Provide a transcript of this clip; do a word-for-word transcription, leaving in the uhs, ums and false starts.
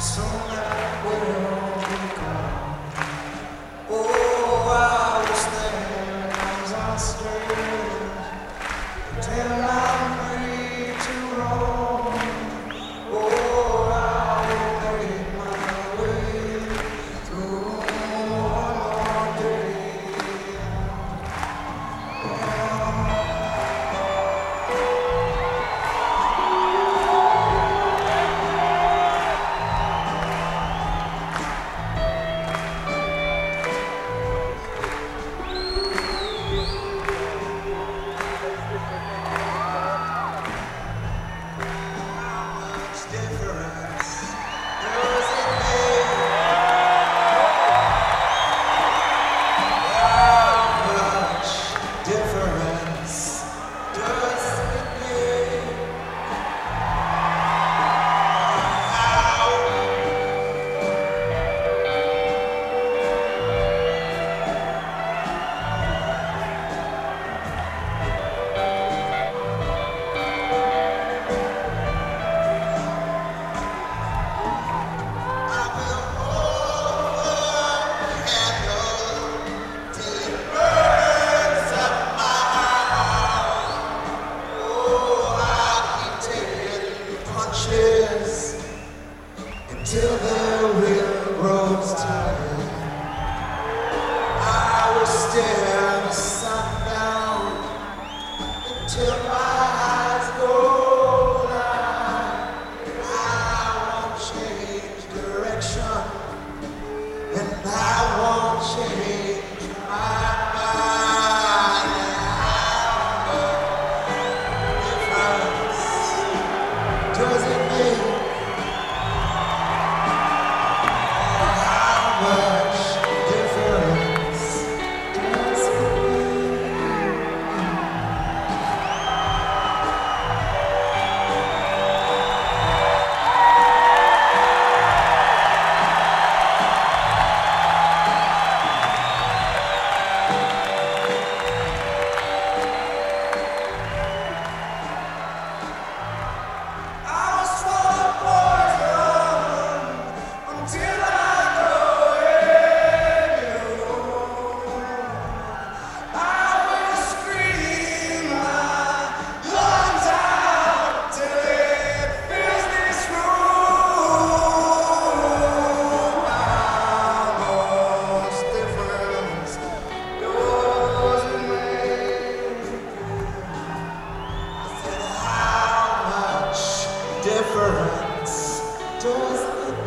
So that will become. Oh, I was there as I stayed till I'm free to roam. Oh, I will make my way through one more day. Until the real grows tired, I will stare the sun down until my eyes go blind. I won't change direction, and I won't change my mind. How much difference does it make? Difference does it